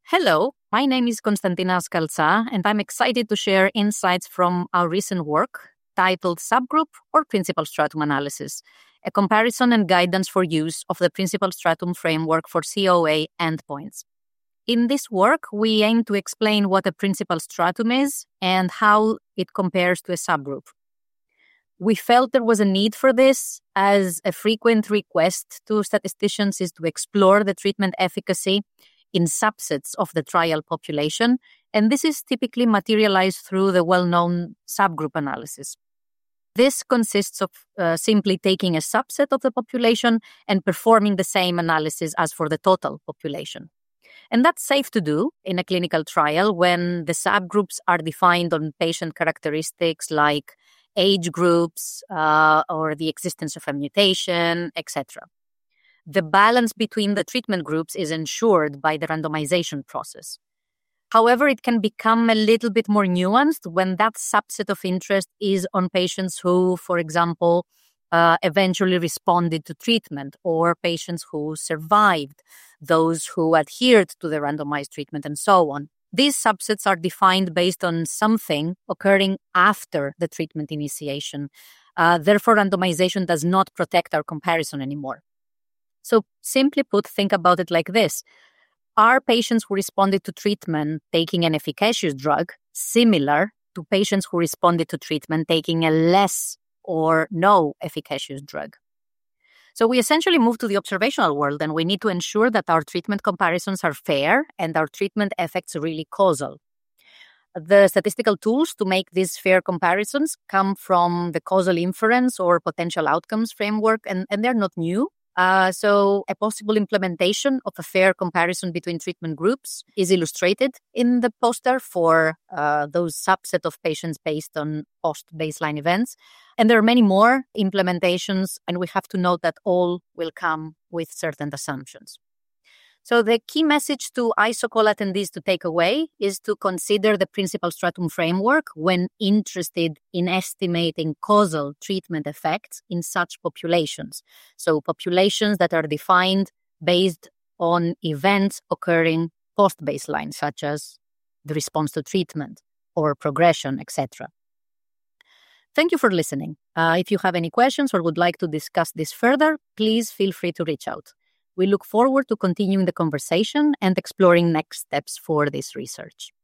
Hello, my name is Constantina Scalza, and I'm excited to share insights from our recent work titled Subgroup or Principal Stratum Analysis, a comparison and guidance for use of the Principal Stratum framework for COA endpoints. In this work, we aim to explain what a principal stratum is and how it compares to a subgroup. We felt there was a need for this, as a frequent request to statisticians is to explore the treatment efficacy in subsets of the trial population, and this is typically materialized through the well-known subgroup analysis. This consists of simply taking a subset of the population and performing the same analysis as for the total population. And that's safe to do in a clinical trial when the subgroups are defined on patient characteristics like age groups or the existence of a mutation, etc. The balance between the treatment groups is ensured by the randomization process. However, it can become a little bit more nuanced when that subset of interest is on patients who, for example, eventually responded to treatment, or patients who survived, those who adhered to the randomized treatment, and so on. These subsets are defined based on something occurring after the treatment initiation. Therefore, randomization does not protect our comparison anymore. So simply put, think about it like this. Are patients who responded to treatment taking an efficacious drug similar to patients who responded to treatment taking a less or no efficacious drug? So we essentially move to the observational world, and we need to ensure that our treatment comparisons are fair and our treatment effects really causal. The statistical tools to make these fair comparisons come from the causal inference or potential outcomes framework, and they're not new. So a possible implementation of a fair comparison between treatment groups is illustrated in the poster for those subset of patients based on post-baseline events. And there are many more implementations, and we have to note that all will come with certain assumptions. So the key message to ISOCOL attendees to take away is to consider the Principal Stratum framework when interested in estimating causal treatment effects in such populations. So populations that are defined based on events occurring post-baseline, such as the response to treatment or progression, etc. Thank you for listening. If you have any questions or would like to discuss this further, please feel free to reach out. We look forward to continuing the conversation and exploring next steps for this research.